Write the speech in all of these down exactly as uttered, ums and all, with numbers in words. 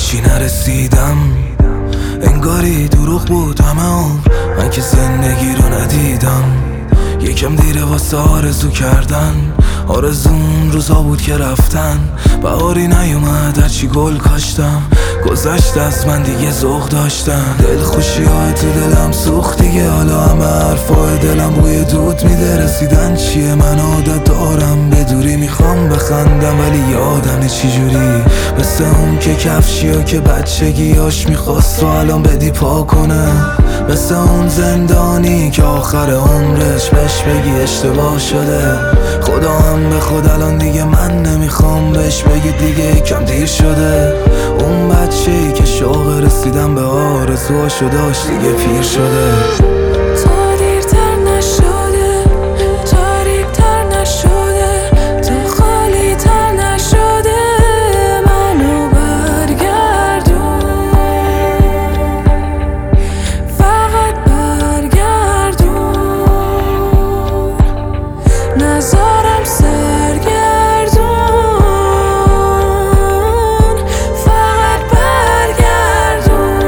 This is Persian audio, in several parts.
هیچی نرسیدم، انگاری دروغ بود همه عمر من که زندگی رو ندیدم. یکم دیره واسه آرزو کردن، آرزو اون روزا بود که رفتن. بهاری نیومد هرچی گل کاشتم، گذشت از من دیگه ذوق داشتم. دل خوشی های تو دلم سوخت دیگه، حالا همه حرفای دلم بوی دود میده. رسیدن چیه من عادت دارم، به دوری میخوام بخندم ولی یادم چی جوری. مثل اون که کفشی ها که بچگیاش میخواست و الان بدی پا کنه. مثل اون زندانی که آخر عمرش بهش بگی اشتباه شده. خدا هم به خود الان دیگه من نمیخوام بهش بگی دیگه کم دیر شده. اون بچه‌ای که شوق رسیدن به آرزوهاشو داشت دیگه پیر شده. نظرم سرگردون، فقط برگردون.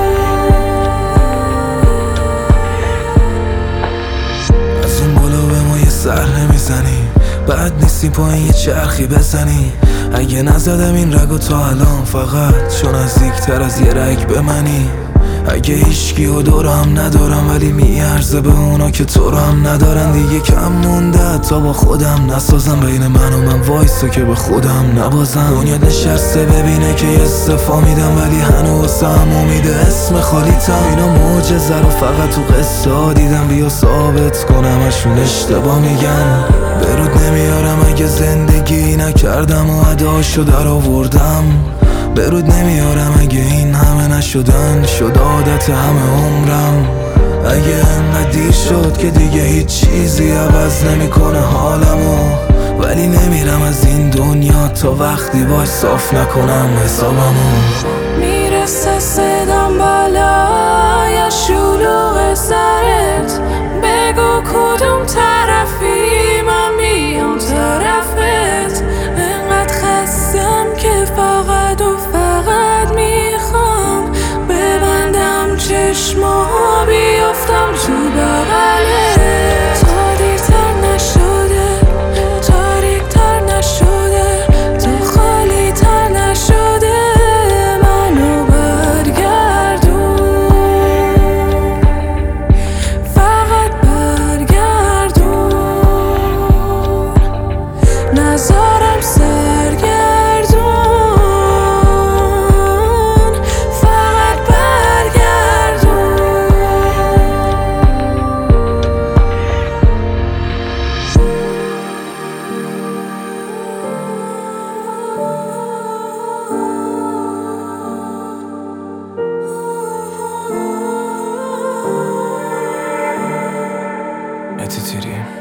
از اون بالا به ما یه سر نمیزنی، بعد نیستی پایین یه چرخی بزنی. اگه نزدم این رگو تا الان فقط چون نزدیکتر از یه رگ به منی. اگه هیچکی و دورم ندارم ولی میارزه به اونا که تو رو هم ندارن. دیگه کم مونده تا با خودم نسازم، بین من و من وایسا که به خودم نبازم. دنیا نشسته ببینه که یه استفا میدم ولی هنوز هم امیده اسم خالیتم. اینا معجزه رو فقط تو قصه دیدم، بیا ثابت کنم اشون اشتباه میگن. برود نمیارم اگه زندگی نکردم و اداشو در آوردم. برود نمیارم اگه این همه نشدن شد عادت همه عمرم. اگه انقدر دیر شد که دیگه هیچ چیزی عوض نمیکنه حالمو، ولی نمیرم از این دنیا تا وقتی باش صاف نکنم حسابمو. میرسه صدام بالای شلوغ سرت، بگو کدوم طرفی من بیام طرفت. انقدر خستم که فقط و فقط میخوام ببندم چشما بیافتم تو بغلت. تا دیرتر نشده، تاریکتر نشده، تو خالی تر نشده، منو برگردون، فقط برگردون. نظرم سرگردون، فقط برگردون. اتیتیری